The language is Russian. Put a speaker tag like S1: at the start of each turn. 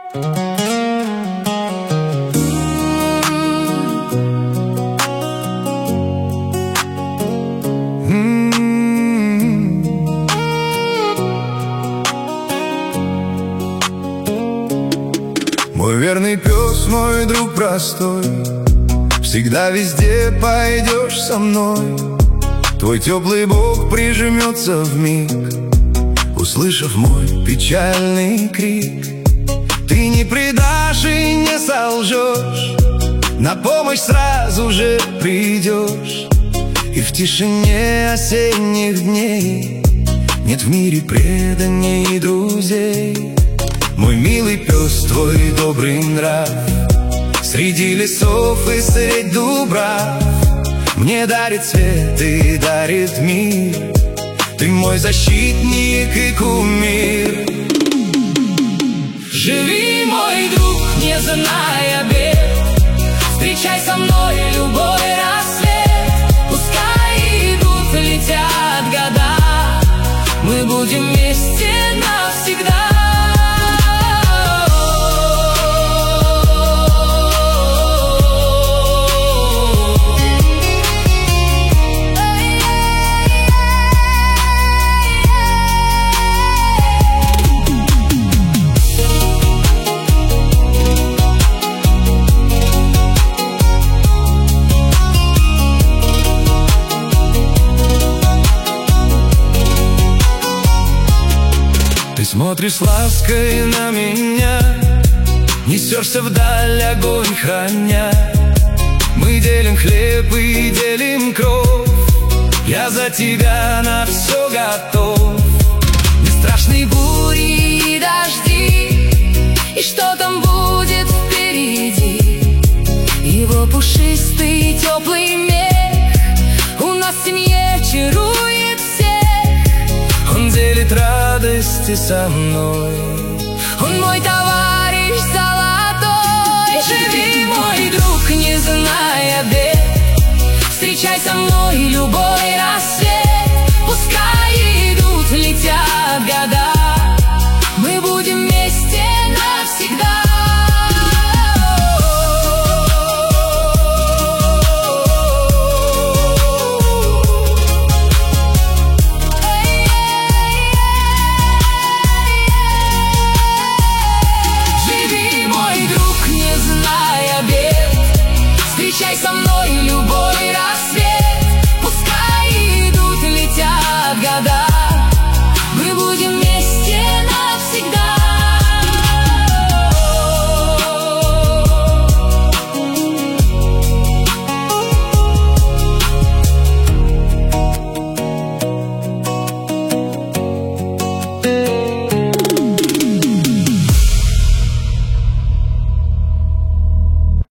S1: Мой верный пес, мой друг простой, всегда везде пойдешь со мной. Твой теплый бок прижмется вмиг, услышав мой печальный крик. Ты не предашь и не солжешь, на помощь сразу же придешь. И в тишине осенних дней нет в мире преданий друзей. Мой милый пес, твой добрый нрав среди лесов и средь дубрав мне дарит свет и дарит мир. Ты мой защитник и кумир. Живи, мой друг, не зная бед, встречай со мной любой рассвет. Пускай идут, летят года, мы будем вместе навсегда. Ты смотришь с лаской на меня, несешься вдаль, огонь храня. Мы делим хлеб и делим кровь, я за тебя на все готов. Не страшны бури и дожди, и что там будет впереди. Его пушистый теплый мех у нас в семье чарует всех. Он делит радости со мной, он мой товарищ золотой. Живи, мой друг, не зная бед, встречай со мной любой раз.